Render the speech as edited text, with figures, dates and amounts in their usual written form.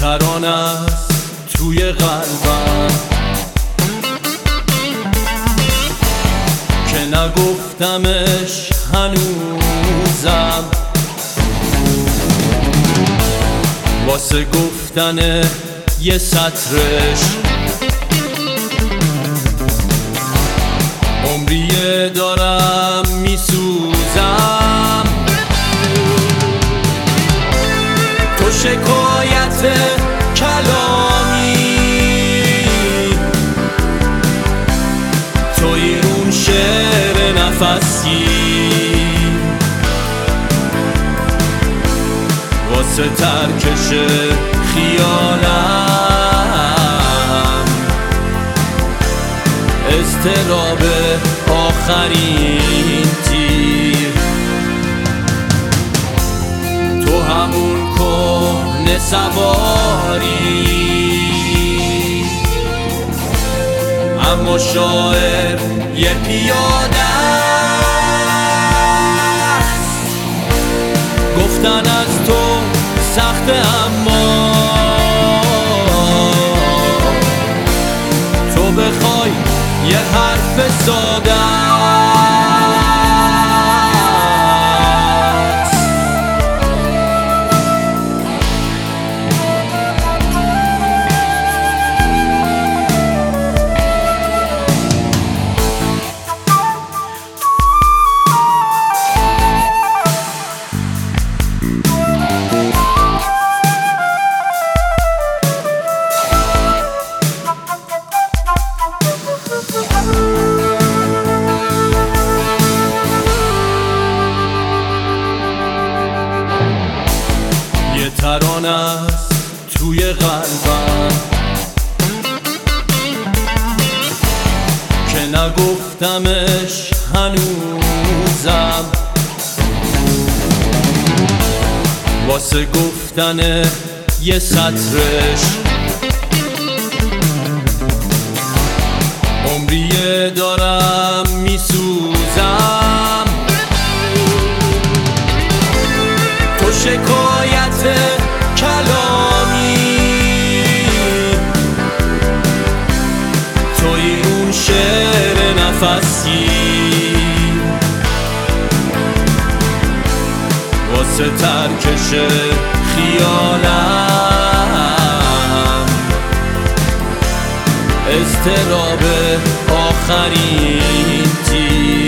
ترانه است توی قلبم که نگفتمش هنوزم، واسه گفتن یه سطرش عمریه دارم میسوزم. تو شکایت کلامی، توی اون شعر نفسی، واسه ترکش خیالم اضطراب آخرین تیر. تو همون کهنه سواری، اما شاعر یه پیاده است. گفتن از تو سخته اما تو بخوای یه حرف ساده است. ترانه است توی قلبم که نگفتمش هنوزم، واسه گفتن یه سطرش عمریه دارم میسوزم. تو شکایت کلامی، توی اون شعر نفسی، واسه ترکش خیالم اضطراب آخرین تیر.